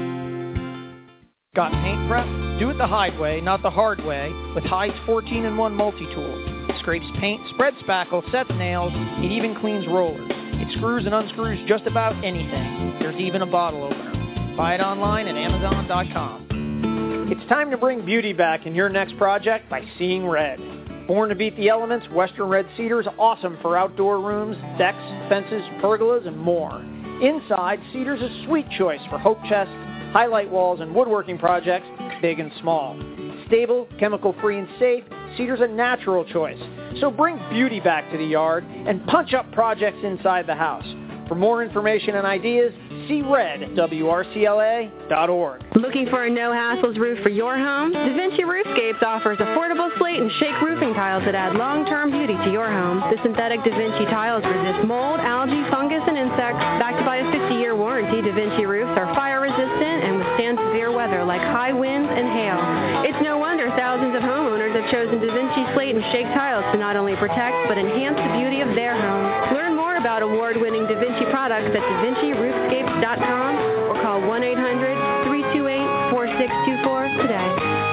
Got paint prep? Do it the Hyde way, not the hard way, with Hyde's 14-in-1 multi-tool. It scrapes paint, spreads spackle, sets nails, it even cleans rollers. It screws and unscrews just about anything. There's even a bottle opener. Buy it online at Amazon.com. It's time to bring beauty back in your next project by seeing red. Born to beat the elements, Western Red Cedar is awesome for outdoor rooms, decks, fences, pergolas, and more. Inside, Cedar's a sweet choice for hope chests, highlight walls, and woodworking projects, big and small. Stable, chemical-free, and safe, Cedar's a natural choice. So bring beauty back to the yard and punch up projects inside the house. For more information and ideas, see red at WRCLA.org. Looking for a no-hassles roof for your home? DaVinci Roofscapes offers affordable slate and shake roofing tiles that add long-term beauty to your home. The synthetic DaVinci tiles resist mold, algae, fungus, and insects. Backed by a 50-year warranty, DaVinci roofs are fire-resistant and withstand severe weather like high winds and hail. It's no wonder thousands of homeowners have chosen DaVinci slate and shake tiles to not only protect but enhance the beauty of their homes. Learn more about award-winning DaVinci products at DaVinciRoofscapes.com or call 1-800-328-4624 today.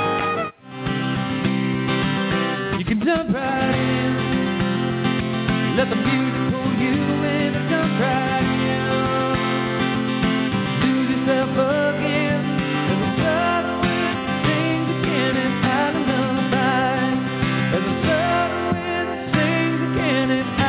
You can jump right in. Let the music pull you in and jump right in. Lose yourself again. There's a sudden wind sings again and out of the mind. There's a sudden wind sings again and out.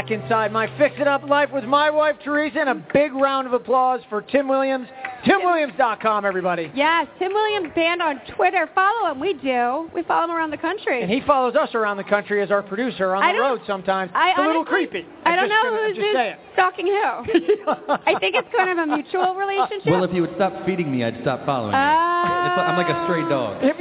back inside my Fix It Up life with my wife, Teresa, and a big round of applause for Tim Williams. TimWilliams.com, everybody. Yes, Tim Williams Band on Twitter. Follow him. We do. We follow him around the country. And he follows us around the country as our producer on the road sometimes. It's a little creepy. I don't know who's stalking who. I think it's kind of a mutual relationship. Well, if you would stop feeding me, I'd stop following you. I'm like a stray dog. I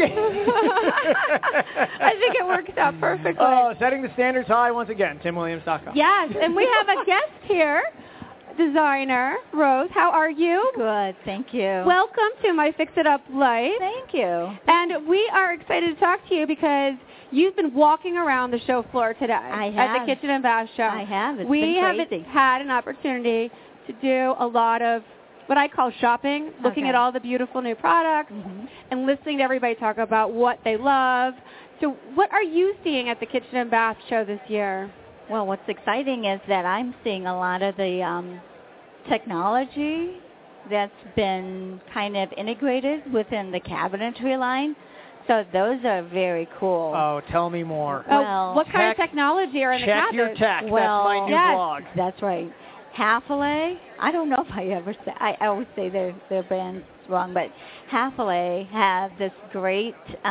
think it works out perfectly. Oh, setting the standards high once again, TimWilliams.com. Yes, and we have a guest here, designer Rose. How are you? Good, thank you. Welcome to my Fix It Up Life. Thank you. And we are excited to talk to you because you've been walking around the show floor today. I have. At the Kitchen and Bath Show. I have. It's we been haven't crazy. had an opportunity to do a lot of what I call shopping, looking at all the beautiful new products and listening to everybody talk about what they love. So what are you seeing at the Kitchen and Bath Show this year? Well, what's exciting is that I'm seeing a lot of the technology that's been kind of integrated within the cabinetry line. So those are very cool. Oh, tell me more. Well, what kind of technology are in the cabinets? Check your tech. Well, that's my new blog. That's right. Hathaway, I don't know if I ever say, I always say their brand's wrong, but Hathaway have this great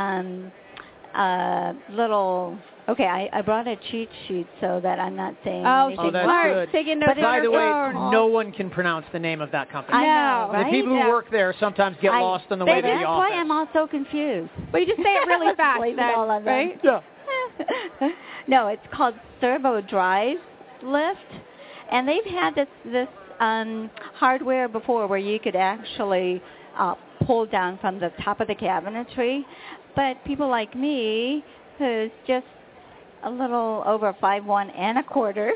little, okay, I brought a cheat sheet so that I'm not saying anything. Oh, that's smart. good. But by the way, no one can pronounce the name of that company. I know, right? The people who work there sometimes get lost on the way to the office. That's why I'm all so confused. But you just say it really fast, Blame it all on them. right? Yeah. No, it's called Servo Drive Lift. And they've had this hardware before where you could actually pull down from the top of the cabinetry. But people like me, who's just a little over 5'1" and a quarter.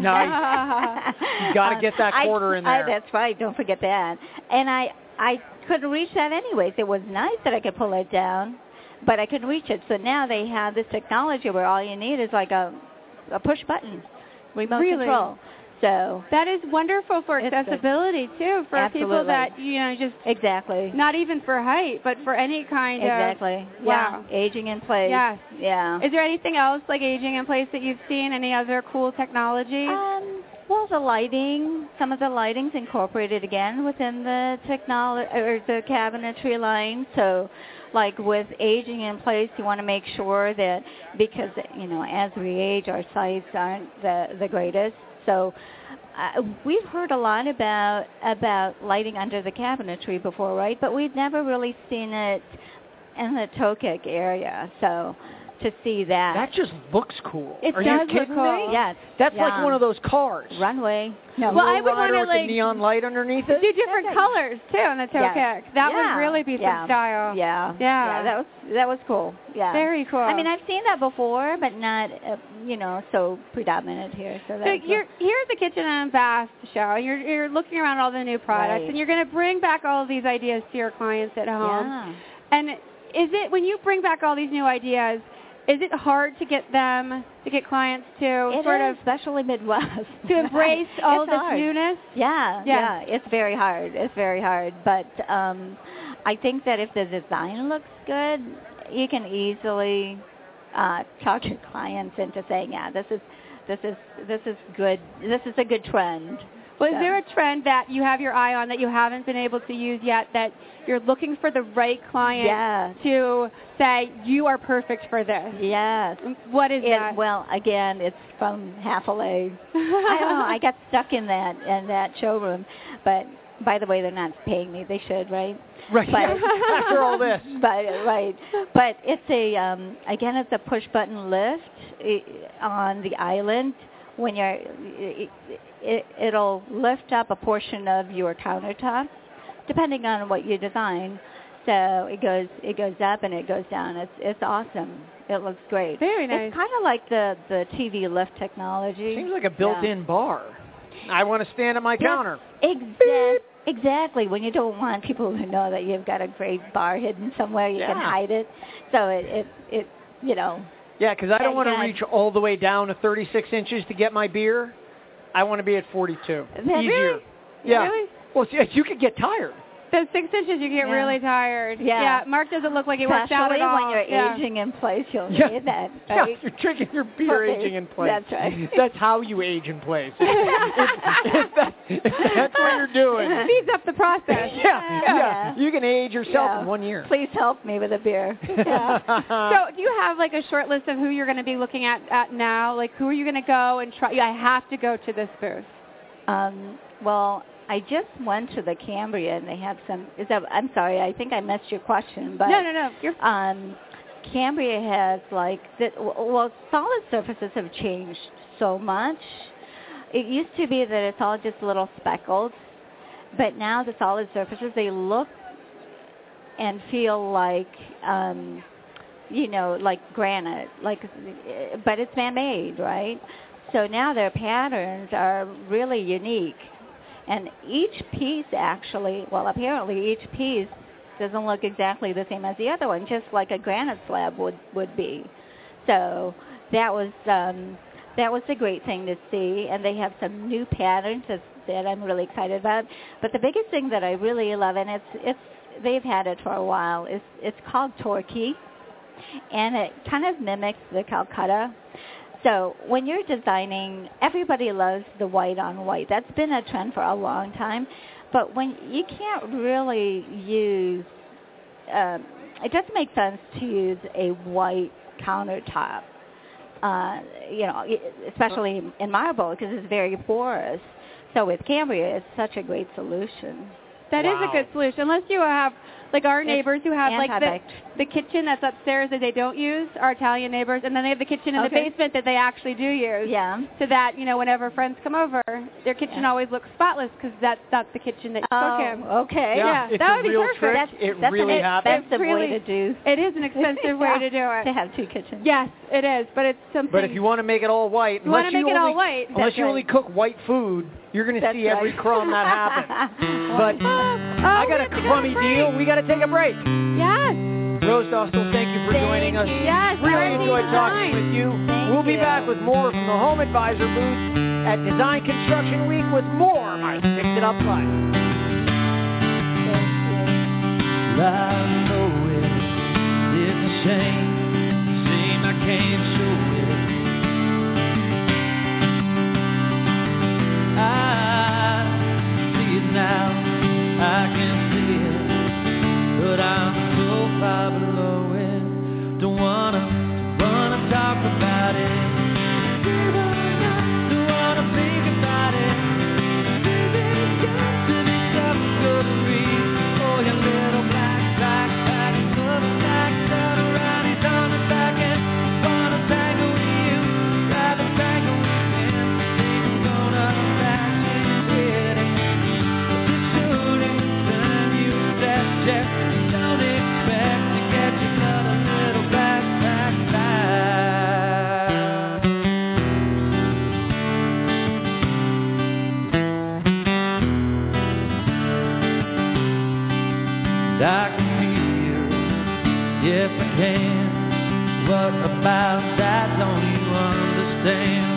Nice. You got to get that quarter in there. That's right. Don't forget that. And I couldn't reach that anyways. It was nice that I could pull it down, but I couldn't reach it. So now they have this technology where all you need is like a push button, remote control. So that is wonderful for accessibility too, for people that just not even for height, but for any kind of wow, aging in place. Yes. Yeah. Is there anything else like aging in place that you've seen? Any other cool technology? Well, the lighting, some of the lighting's incorporated again within the technology or the cabinetry line. So, like with aging in place, you want to make sure that because as we age, our sights aren't the greatest. So we've heard a lot about lighting under the cabinetry before, right? But we've never really seen it in the toe kick area. So to see that just looks cool. It Are does you kidding look cool. me? Yes. That's like one of those cars. Runway. No. Well, I would want to with the neon light underneath it. Do different colors too on the toe kick. That would really be some style. Yeah. That was cool. Yeah. Very cool. I mean, I've seen that before, but not so predominant here. So you're here at the Kitchen and Bath Show. You're looking around all the new products, and you're going to bring back all of these ideas to your clients at home. Yeah. And is it when you bring back all these new ideas? Is it hard to get clients to especially Midwest, to embrace all this hard. Newness? Yeah, it's very hard. But I think that if the design looks good, you can easily talk your clients into saying, yeah, this is good. This is a good trend. Well, is there a trend that you have your eye on that you haven't been able to use yet that you're looking for the right client to say, you are perfect for this? Yes. What is that? Well, again, it's from Hathaway. I don't know. I got stuck in that showroom. But, by the way, they're not paying me. They should, right? Right. But, after all this. But it's it's a push-button lift on the island. When it'll lift up a portion of your countertop, depending on what you design. So it goes up and it goes down. It's awesome. It looks great. Very nice. It's kind of like the TV lift technology. Seems like a built-in bar. I want to stand at my counter. Exactly. When you don't want people to know that you've got a great bar hidden somewhere, you can hide it. So it. Yeah, because I don't want to reach all the way down to 36 inches to get my beer. I want to be at 42. Easier. Yeah. Really? Well, see, you could get tired. Those 6 inches, you get really tired. Yeah. Mark doesn't look like he works out at all. Especially when you're aging in place, you'll say that. Yeah, Right? you're drinking your beer aging in place. That's right. That's how you age in place. If that's what you're doing. It speeds up the process. Yeah. You can age yourself in 1 year. Please help me with a beer. So do you have like a short list of who you're going to be looking at now? Like who are you going to go and try? I have to go to this booth. Well, I just went to the Cambria and they have some. I'm sorry, I think I missed your question, but no. Cambria has solid surfaces have changed so much. It used to be that it's all just little speckles, but now the solid surfaces, they look and feel like like granite, but it's man-made, right? So now their patterns are really unique. And each piece apparently each piece doesn't look exactly the same as the other one, just like a granite slab would be. So that was a great thing to see. And they have some new patterns that I'm really excited about. But the biggest thing that I really love, and they've had it for a while, it's called Torquay, and it kind of mimics the Calcutta. So when you're designing, everybody loves the white on white. That's been a trend for a long time. But when you can't really use, it doesn't make sense to use a white countertop, especially in marble because it's very porous. So with Cambria, it's such a great solution. That is a good solution, unless you have like our neighbors who have like the kitchen that's upstairs that they don't use, our Italian neighbors, and then they have the kitchen in the basement that they actually do use. Yeah. So that, whenever friends come over, their kitchen always looks spotless because that's not the kitchen that you cook in. Okay. Yeah, it's that a would be real perfect. trick. It really happens. Expensive way to do. It is an expensive way to do it. To have 2 kitchens. Yes, it is, but it's something. But if you want to make it all white, unless you only cook white food, you're going to see every crumb that happens. But I got a crummy deal. We got to take a break. Yes. Rose Dostal, thank you for joining us. Yes. Really enjoyed talking with you. We'll be back with more from the Home Advisor booth at Design Construction Week with more My Fix It Up Life. I know it's a shame. Seem I can't show it. I see it now. I can see it, but I'm so far below it. Don't wanna talk about it. Don't wanna think about it. It's just to be something good to read. Oh, your little black backpack, little black turn around, he's on his back and wanna tangle with you, rather tangle with him. He's gonna bash his head in. Just shooting turn you that jet. Don't expect to get your blood a little backpack back. I can feel, yes I can. What about that don't you understand?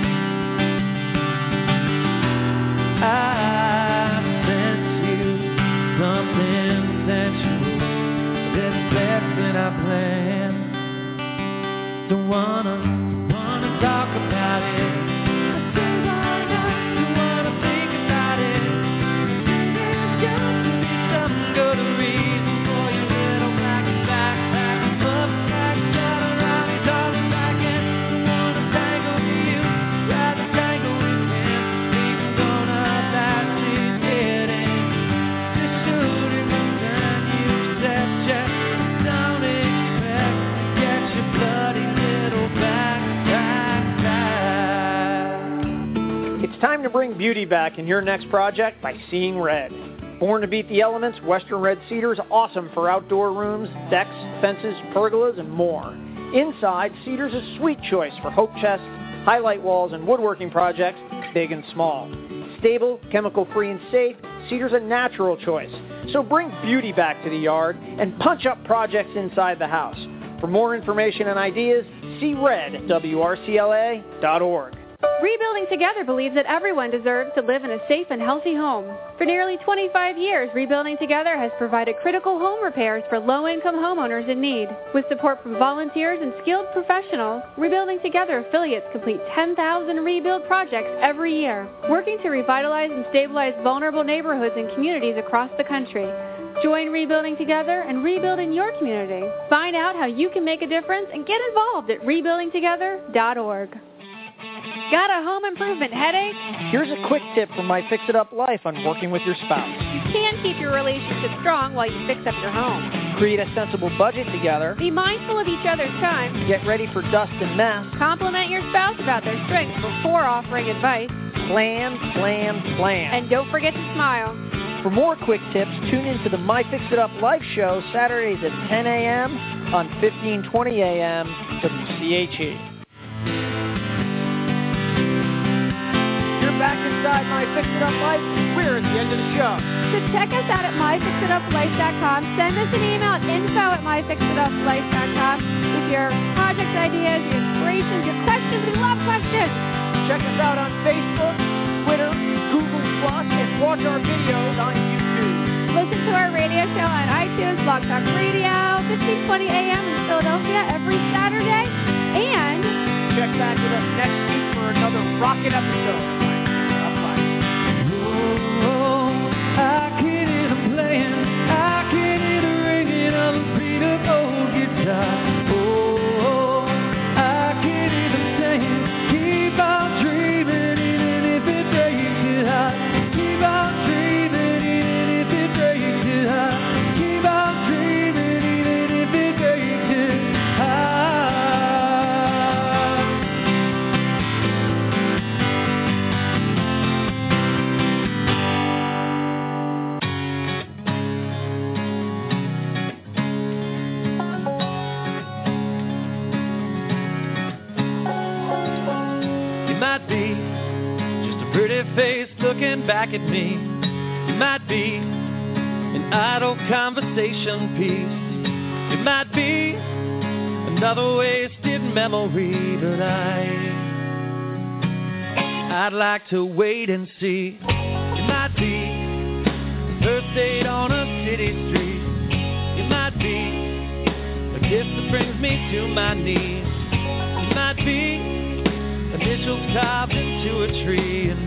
I sense you, something sensual. It's less than I planned. Don't wanna talk about it. Don't wanna think about it. It's just to be something good to read. Time to bring beauty back in your next project by Seeing Red. Born to beat the elements, Western Red Cedar is awesome for outdoor rooms, decks, fences, pergolas, and more. Inside, Cedar's a sweet choice for hope chests, highlight walls, and woodworking projects, big and small. Stable, chemical-free, and safe, Cedar's a natural choice. So bring beauty back to the yard and punch up projects inside the house. For more information and ideas, see red at WRCLA.org. Rebuilding Together believes that everyone deserves to live in a safe and healthy home. For nearly 25 years, Rebuilding Together has provided critical home repairs for low-income homeowners in need. With support from volunteers and skilled professionals, Rebuilding Together affiliates complete 10,000 rebuild projects every year, working to revitalize and stabilize vulnerable neighborhoods and communities across the country. Join Rebuilding Together and rebuild in your community. Find out how you can make a difference and get involved at rebuildingtogether.org. Got a home improvement headache? Here's a quick tip from My Fix It Up Life on working with your spouse. You can keep your relationship strong while you fix up your home. Create a sensible budget together. Be mindful of each other's time. Get ready for dust and mess. Compliment your spouse about their strengths before offering advice. Plan, plan, plan. And don't forget to smile. For more quick tips, tune into the My Fix It Up Live show Saturdays at 10 a.m. on 1520 a.m. WCHE. You're back inside My Fix It Up Life. We're at the end of the show. So check us out at myfixituplife.com. Send us an email at info@myfixituplife.com with your project ideas, your inspirations, your questions. We love questions. Check us out on Facebook, Twitter, Google+, and watch our videos on YouTube. Listen to our radio show on iTunes, Blog Talk Radio, 1520 a.m. in Philadelphia every Saturday. And check back with us next week for another rockin' episode. I can hear them playing, I can hear the ringing of the beat of old guitar. Oh, I can hear them saying, keep on dreaming, even if it breaks your heart. Keep on dreaming, even if it breaks your heart. Keep on dreaming, even if it breaks your heart. Might be just a pretty face looking back at me. You might be an idle conversation piece. You might be another wasted memory, but I'd like to wait and see. You might be the first date on a city street. You might be a kiss that brings me to my knees. You might be initials carved into a tree, and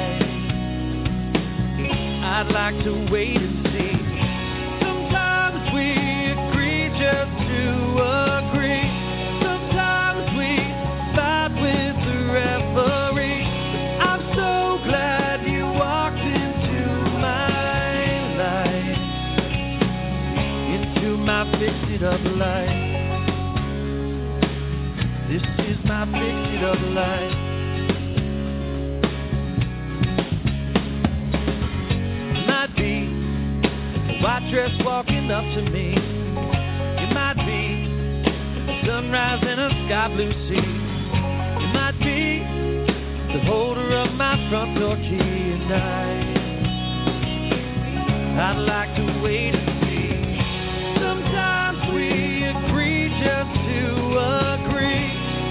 I'd like to wait and see. Sometimes we agree just to agree. Sometimes we fight with the referee. But I'm so glad you walked into my life, into my fix-it-up life. This is my fix-it-up life. You might be a white dress walking up to me. You might be a sunrise in a sky blue sea. You might be the holder of my front door key, and I'd like to wait and see. Sometimes we agree just to agree.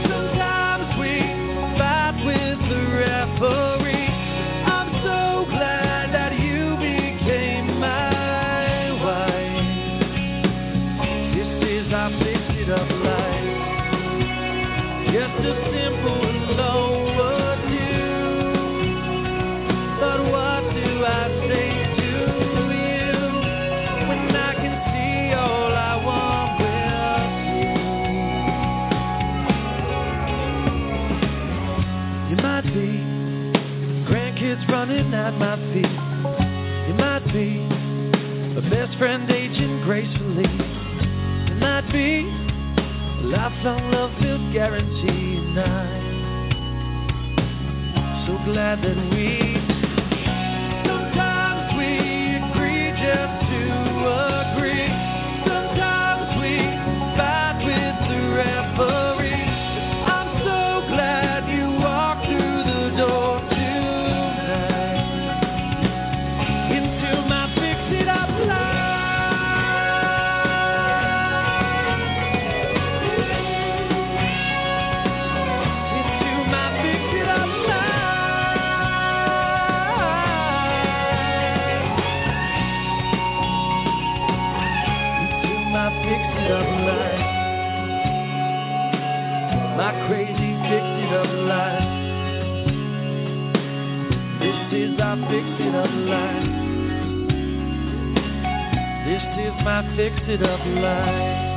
With the referee, I'm so glad that you became my wife. This is our fix-it-up life. Just a simple low overdue. But what do I say to you when I can see all I want with you? You might be grandkids running at my feet. You might be a best friend aging gracefully. You might be a lifelong love filled guarantee. And I'm so glad that sometimes we agree just to agree. Sometimes we fight with the referee. I'm so glad you walked through the door tonight into my fix-it-up life. Into my fix-it-up life. my fix-it-up life. This is my fix-it-up life.